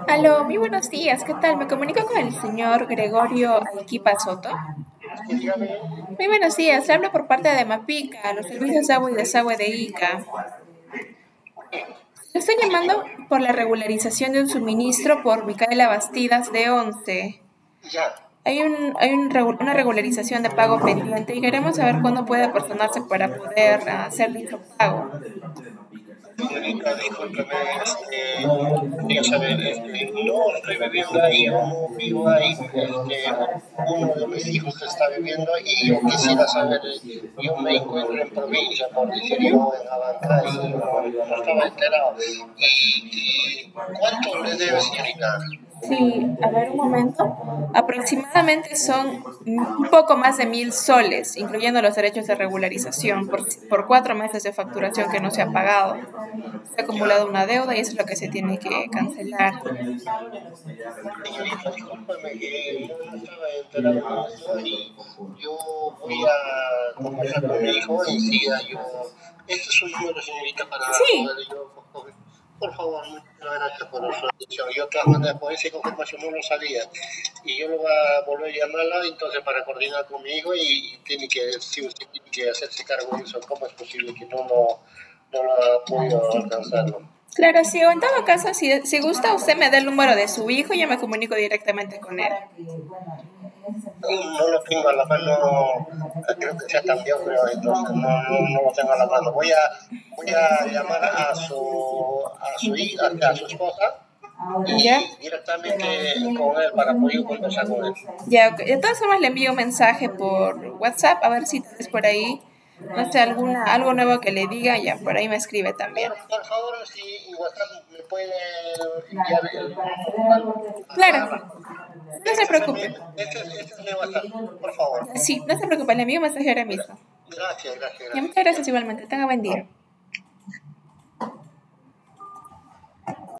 Aló, muy buenos días, ¿qué tal? Me comunico con el señor Gregorio Alquipa Soto. Sí, dígame. Muy buenos días, le hablo por parte de Mapica, los servicios de agua y desagüe de Ica. Le estoy llamando por la regularización de un suministro por Micaela Bastidas de 11. Ya. Una regularización de pago pendiente y queremos saber cuándo puede personarse para poder hacer dicho pago. Señorita, discúlpeme, quería saber, no estoy viviendo ahí, yo no vivo ahí, uno de mis hijos está viviendo y yo quisiera saber, yo me encuentro en provincia, por decir yo, en Abancay, y no estaba enterado. ¿Cuánto le debe, señorita? Sí, a ver un momento. Aproximadamente son un poco más de 1.000 soles, incluyendo los derechos de regularización, por 4 meses de facturación que no se ha pagado. Se ha Ya. acumulado una deuda y eso es lo que se tiene que cancelar. Señorita, discúlpeme, no estaba enterado con esto y yo voy a conversar con mi hijo enseguida. Este es su número, señorita, para Sí, poder yo coger. Por favor, muchas gracias por su atención. Yo de todas maneras por esa confirmación no lo sabía. Y yo lo voy a volver a llamarla entonces para coordinar con mi hijo y tiene que, sí, usted tiene que hacerse cargo de eso. ¿Cómo es posible que no lo ha podido alcanzarlo? claro, sí, o en todo caso, si gusta, usted me da el número de su hijo y yo me comunico directamente con él. No lo tengo a la mano, creo que se ha cambiado, creo, entonces no lo tengo a la mano. Voy a llamar a su hija, a su esposa ¿Ya? y directamente con él para poder conversar con él. Ya, ok. De todas formas, le envío un mensaje por WhatsApp a ver si es por ahí, no sé, algo nuevo que le diga, ya por ahí me escribe también. Por favor, si en WhatsApp me puede enviar algo. Claro, no se Este preocupe. es mi WhatsApp, por favor. Sí, no se preocupe, le envío un mensaje ahora mismo. Gracias, gracias, Ya, gracias. muchas gracias igualmente. Tenga buen día.